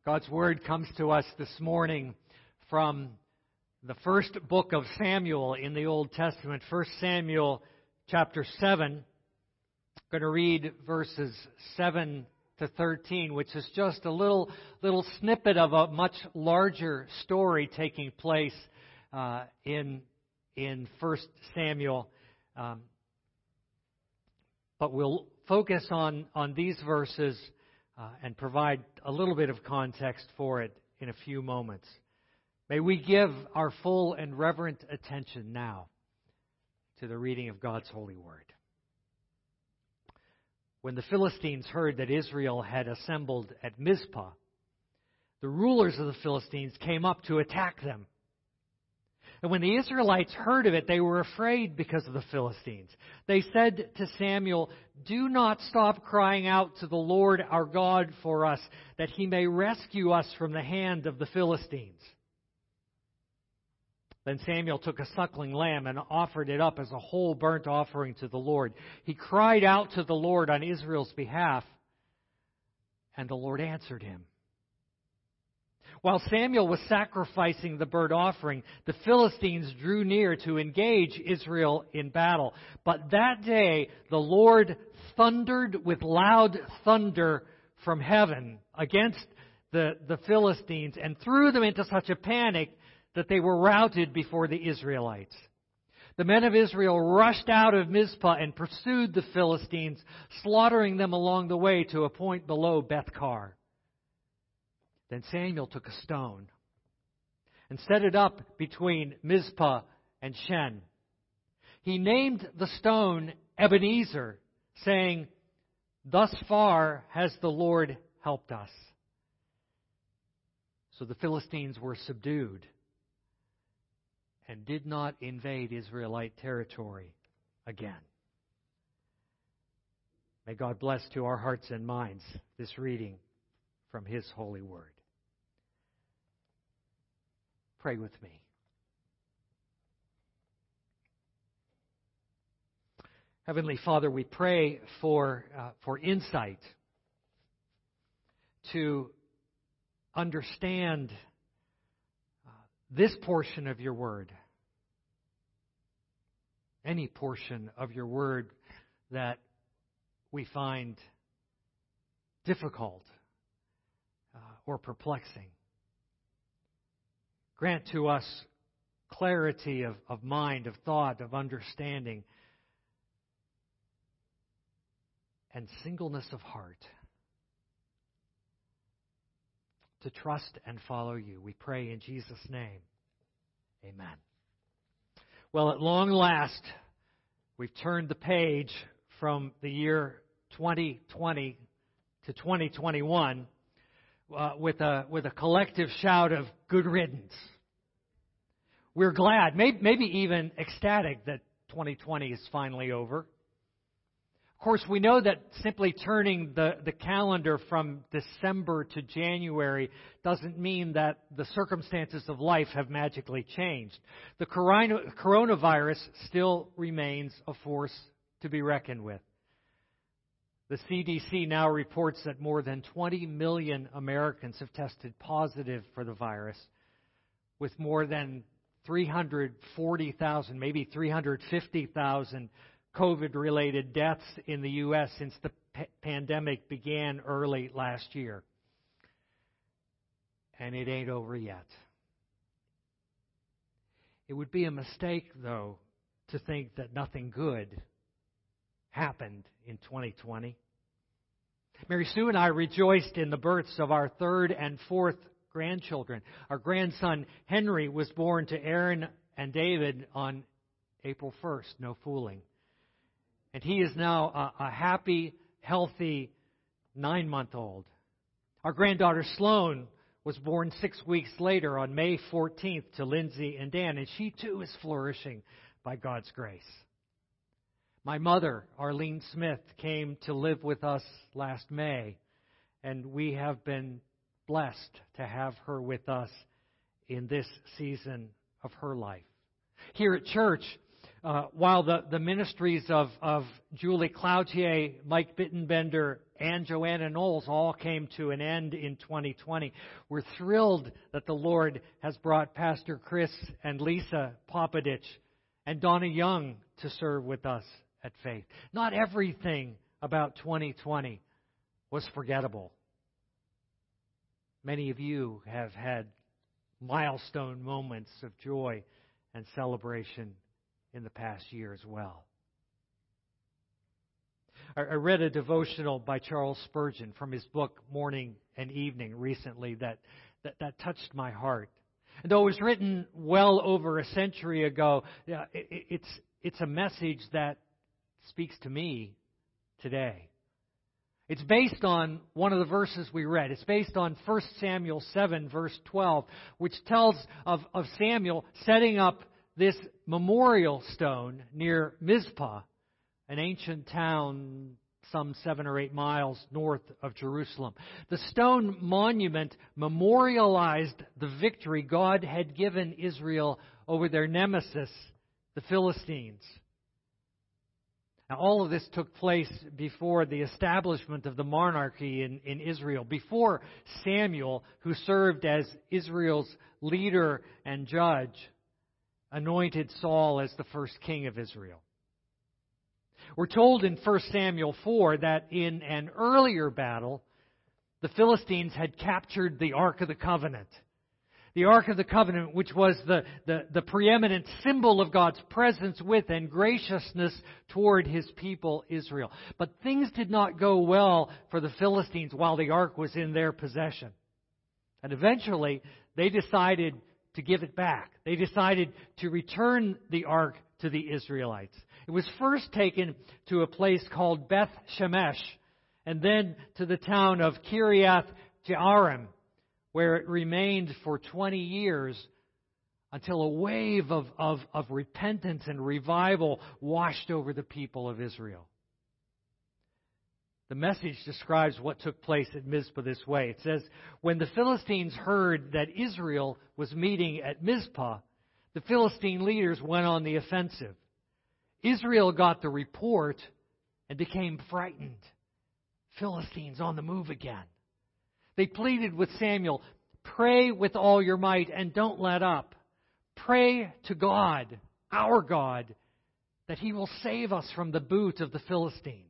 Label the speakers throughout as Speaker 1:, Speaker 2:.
Speaker 1: God's Word comes to us this morning from the first book of Samuel in the Old Testament, 1 Samuel chapter 7. I'm going to read verses 7 to 13, which is just a little snippet of a much larger story taking place in 1 Samuel. But we'll focus on these verses and provide a little bit of context for it in a few moments. May we give our full and reverent attention now to the reading of God's holy word. When the Philistines heard that Israel had assembled at Mizpah, the rulers of the Philistines came up to attack them. And when the Israelites heard of it, they were afraid because of the Philistines. They said to Samuel, "Do not stop crying out to the Lord our God for us, that He may rescue us from the hand of the Philistines." Then Samuel took a suckling lamb and offered it up as a whole burnt offering to the Lord. He cried out to the Lord on Israel's behalf, and the Lord answered him. While Samuel was sacrificing the burnt offering, the Philistines drew near to engage Israel in battle. But that day the Lord thundered with loud thunder from heaven against the Philistines and threw them into such a panic that they were routed before the Israelites. The men of Israel rushed out of Mizpah and pursued the Philistines, slaughtering them along the way to a point below Beth-kar. Then Samuel took a stone and set it up between Mizpah and Shen. He named the stone Ebenezer, saying, "Thus far has the Lord helped us." So the Philistines were subdued and did not invade Israelite territory again. May God bless to our hearts and minds this reading from His holy word. Pray with me. Heavenly Father, we pray for insight to understand this portion of your word, any portion of your word that we find difficult or perplexing. Grant to us clarity of mind, of thought, of understanding, and singleness of heart to trust and follow you. We pray in Jesus' name. Amen. Well, at long last, we've turned the page from the year 2020 to 2021 with a collective shout of good riddance. We're glad, maybe even ecstatic that 2020 is finally over. Of course, we know that simply turning the calendar from December to January doesn't mean that the circumstances of life have magically changed. The coronavirus still remains a force to be reckoned with. The CDC now reports that more than 20 million Americans have tested positive for the virus, with more than 340,000, maybe 350,000 COVID-related deaths in the U.S. since the pandemic began early last year. And it ain't over yet. It would be a mistake, though, to think that nothing good happened in 2020. Mary Sue and I rejoiced in the births of our third and fourth grandchildren. Our grandson Henry was born to Aaron and David on April 1st, no fooling. And he is now a happy, healthy 9-month-old. Our granddaughter Sloan was born 6 weeks later on May 14th to Lindsay and Dan, and she too is flourishing by God's grace. My mother, Arlene Smith, came to live with us last May, and we have been blessed to have her with us in this season of her life. Here at church, while the ministries of Julie Cloutier, Mike Bittenbender, and Joanna Knowles all came to an end in 2020. We're thrilled that the Lord has brought Pastor Chris and Lisa Popadich and Donna Young to serve with us at Faith. Not everything about 2020 was forgettable. Many of you have had milestone moments of joy and celebration in the past year as well. I read a devotional by Charles Spurgeon from his book Morning and Evening recently that touched my heart. And though it was written well over a century ago, it's a message that speaks to me today. It's based on one of the verses we read. It's based on 1 Samuel 7, verse 12, which tells of Samuel setting up this memorial stone near Mizpah, an ancient town some 7 or 8 miles north of Jerusalem. The stone monument memorialized the victory God had given Israel over their nemesis, the Philistines. Now, all of this took place before the establishment of the monarchy in Israel, before Samuel, who served as Israel's leader and judge, anointed Saul as the first king of Israel. We're told in 1 Samuel 4 that in an earlier battle, the Philistines had captured the Ark of the Covenant. The Ark of the Covenant, which was the preeminent symbol of God's presence with and graciousness toward His people Israel. But things did not go well for the Philistines while the Ark was in their possession. And eventually, they decided to give it back. They decided to return the Ark to the Israelites. It was first taken to a place called Beth Shemesh, and then to the town of Kiriath Jearim, where it remained for 20 years until a wave of repentance and revival washed over the people of Israel. The message describes what took place at Mizpah this way. It says, when the Philistines heard that Israel was meeting at Mizpah, the Philistine leaders went on the offensive. Israel got the report and became frightened. Philistines on the move again. They pleaded with Samuel, pray with all your might and don't let up. Pray to God, our God, that He will save us from the boot of the Philistines.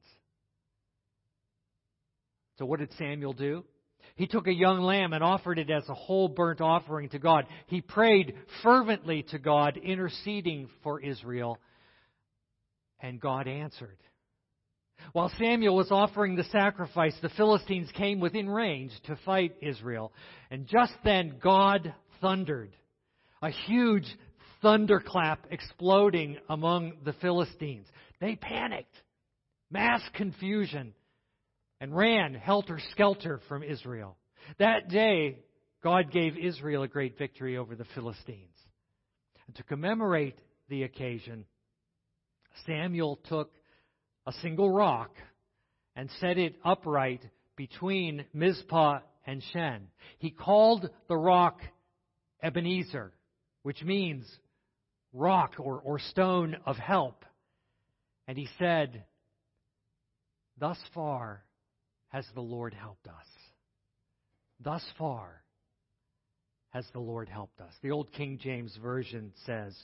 Speaker 1: So what did Samuel do? He took a young lamb and offered it as a whole burnt offering to God. He prayed fervently to God, interceding for Israel, and God answered. While Samuel was offering the sacrifice, the Philistines came within range to fight Israel. And just then God thundered. A huge thunderclap exploding among the Philistines. They panicked. Mass confusion. And ran helter-skelter from Israel. That day, God gave Israel a great victory over the Philistines. And to commemorate the occasion, Samuel took a single rock and set it upright between Mizpah and Shen. He called the rock Ebenezer, which means rock or stone of help. And he said, thus far has the Lord helped us. Thus far has the Lord helped us. The old King James Version says,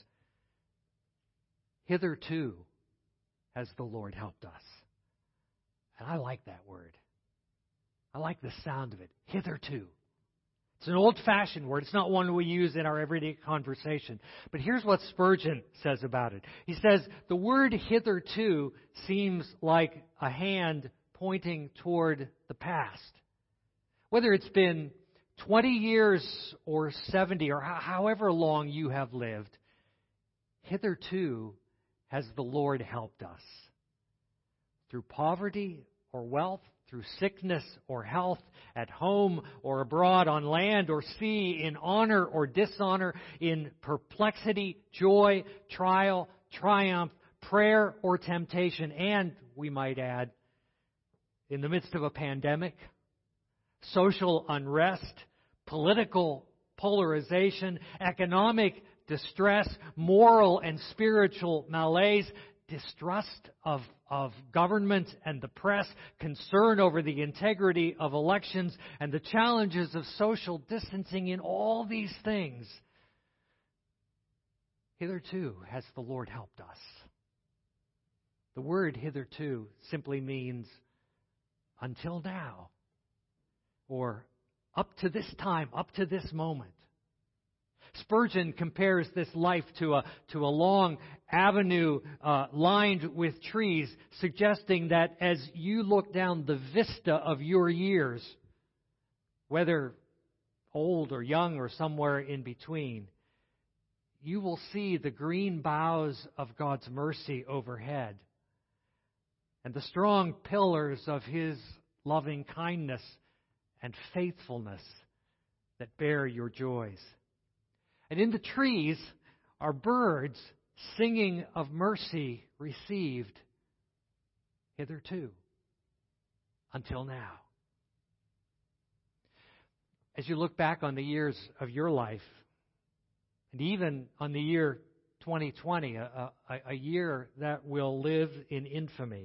Speaker 1: hitherto has the Lord helped us. And I like that word. I like the sound of it. Hitherto. It's an old-fashioned word. It's not one we use in our everyday conversation. But here's what Spurgeon says about it. He says, the word hitherto seems like a hand pointing toward the past. Whether it's been 20 years or 70 or however long you have lived, hitherto has the Lord helped us. Through poverty or wealth, through sickness or health, at home or abroad, on land or sea, in honor or dishonor, in perplexity, joy, trial, triumph, prayer or temptation, and, we might add, in the midst of a pandemic, social unrest, political polarization, economic distress, moral and spiritual malaise, distrust of government and the press, concern over the integrity of elections, and the challenges of social distancing, in all these things, hitherto has the Lord helped us. The word hitherto simply means until now, or up to this time, up to this moment. Spurgeon compares this life to a long avenue lined with trees, suggesting that as you look down the vista of your years, whether old or young or somewhere in between, you will see the green boughs of God's mercy overhead and the strong pillars of His loving kindness and faithfulness that bear your joys. And in the trees are birds singing of mercy received hitherto, until now. As you look back on the years of your life, and even on the year 2020, a year that will live in infamy,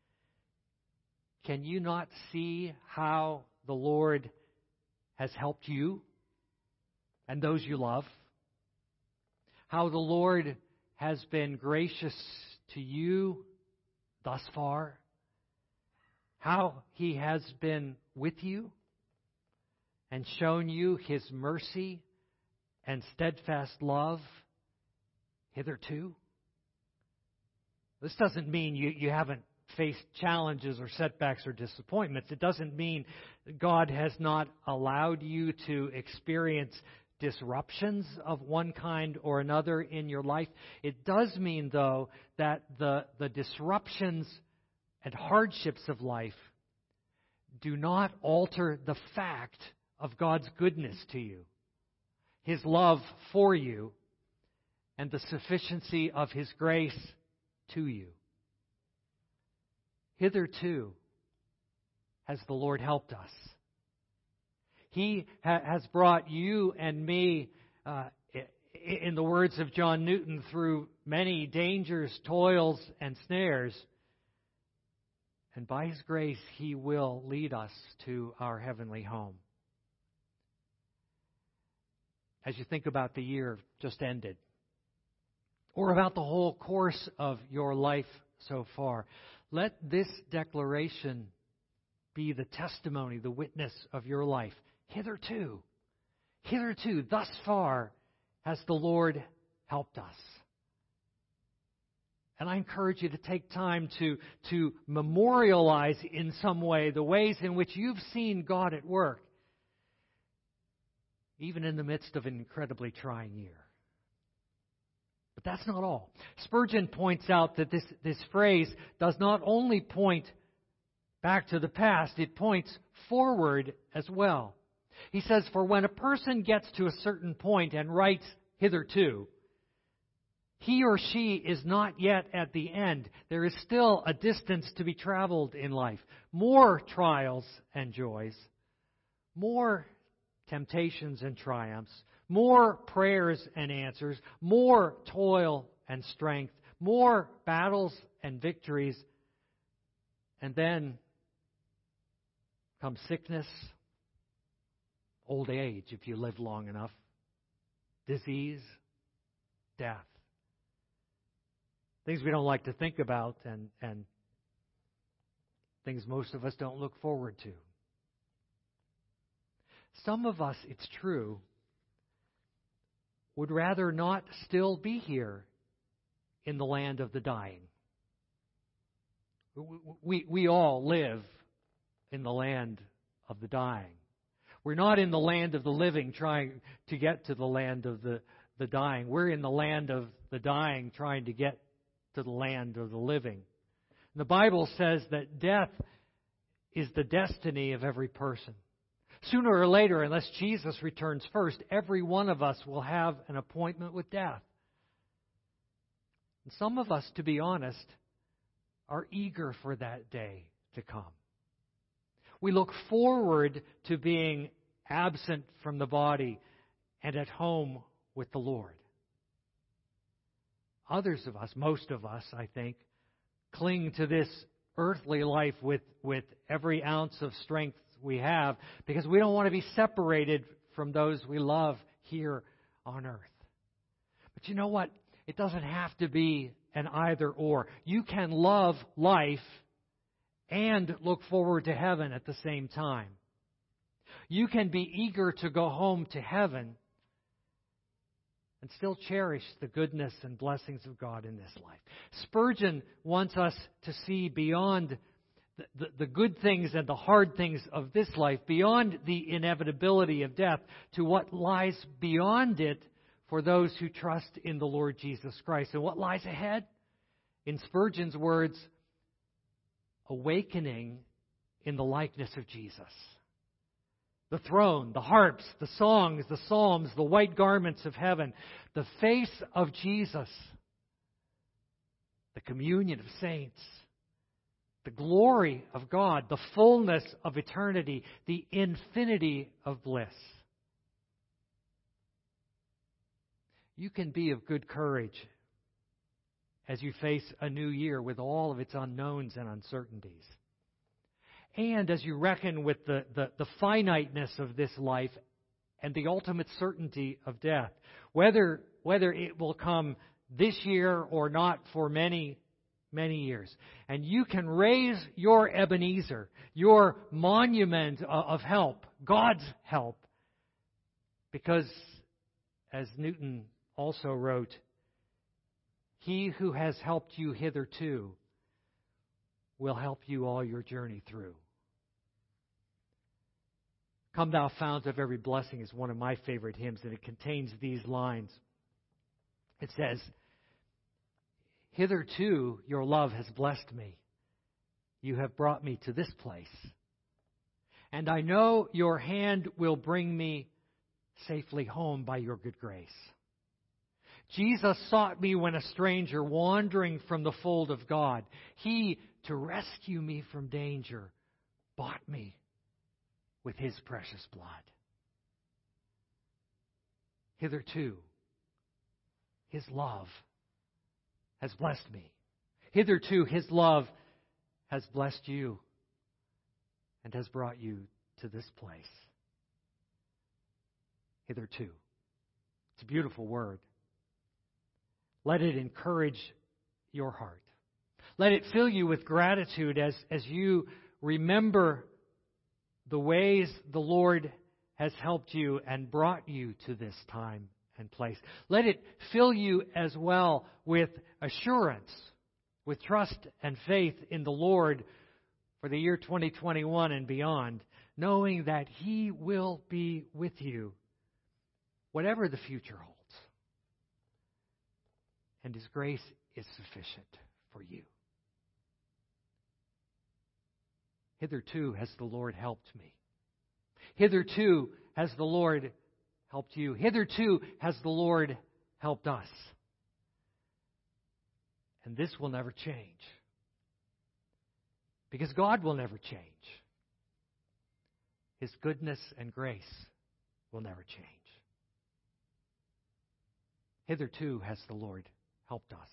Speaker 1: can you not see how the Lord has helped you and those you love? How the Lord has been gracious to you thus far? How He has been with you and shown you His mercy and steadfast love hitherto? This doesn't mean you haven't faced challenges or setbacks or disappointments. It doesn't mean God has not allowed you to experience disruptions of one kind or another in your life. It does mean, though, that the disruptions and hardships of life do not alter the fact of God's goodness to you, His love for you, and the sufficiency of His grace to you. Hitherto has the Lord helped us. He has brought you and me, in the words of John Newton, through many dangers, toils, and snares. And by His grace, He will lead us to our heavenly home. As you think about the year just ended, or about the whole course of your life so far, let this declaration be the testimony, the witness of your life. Hitherto, thus far, has the Lord helped us. And I encourage you to take time to memorialize in some way the ways in which you've seen God at work, even in the midst of an incredibly trying year. But that's not all. Spurgeon points out that this phrase does not only point back to the past, it points forward as well. He says, for when a person gets to a certain point and writes hitherto, he or she is not yet at the end. There is still a distance to be traveled in life. More trials and joys, more temptations and triumphs, more prayers and answers, more toil and strength, more battles and victories, and then comes sickness, old age if you live long enough, disease, death. Things we don't like to think about and things most of us don't look forward to. Some of us, it's true, would rather not still be here in the land of the dying. We all live in the land of the dying. We're not in the land of the living trying to get to the land of the dying. We're in the land of the dying trying to get to the land of the living. And the Bible says that death is the destiny of every person. Sooner or later, unless Jesus returns first, every one of us will have an appointment with death. And some of us, to be honest, are eager for that day to come. We look forward to being absent from the body and at home with the Lord. Others of us, most of us, I think, cling to this earthly life with every ounce of strength we have, because we don't want to be separated from those we love here on earth. But you know what? It doesn't have to be an either or. You can love life and look forward to heaven at the same time. You can be eager to go home to heaven and still cherish the goodness and blessings of God in this life. Spurgeon wants us to see beyond the good things and the hard things of this life, beyond the inevitability of death, to what lies beyond it for those who trust in the Lord Jesus Christ. And what lies ahead? In Spurgeon's words, awakening in the likeness of Jesus. The throne, the harps, the songs, the psalms, the white garments of heaven, the face of Jesus, the communion of saints, the glory of God, the fullness of eternity, the infinity of bliss. You can be of good courage as you face a new year with all of its unknowns and uncertainties. And as you reckon with the finiteness of this life and the ultimate certainty of death, whether it will come this year or not for many, many years. And you can raise your Ebenezer, your monument of help, God's help, because, as Newton also wrote, He who has helped you hitherto will help you all your journey through. Come Thou Fount of Every Blessing is one of my favorite hymns, and it contains these lines. It says, hitherto your love has blessed me. You have brought me to this place. And I know your hand will bring me safely home by your good grace. Jesus sought me when a stranger, wandering from the fold of God. He, to rescue me from danger, bought me with His precious blood. Hitherto, His love has blessed me. Hitherto, His love has blessed you and has brought you to this place. Hitherto. It's a beautiful word. Let it encourage your heart. Let it fill you with gratitude as you remember the ways the Lord has helped you and brought you to this time and place. Let it fill you as well with assurance, with trust and faith in the Lord for the year 2021 and beyond, knowing that He will be with you, whatever the future holds. And His grace is sufficient for you. Hitherto has the Lord helped me. Hitherto has the Lord helped you. Hitherto has the Lord helped us. And this will never change. Because God will never change. His goodness and grace will never change. Hitherto has the Lord helped us.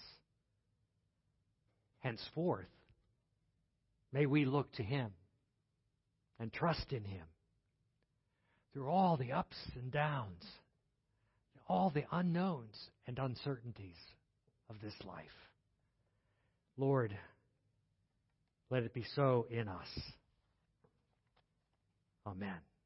Speaker 1: Henceforth, may we look to Him and trust in Him through all the ups and downs, all the unknowns and uncertainties of this life. Lord, let it be so in us. Amen.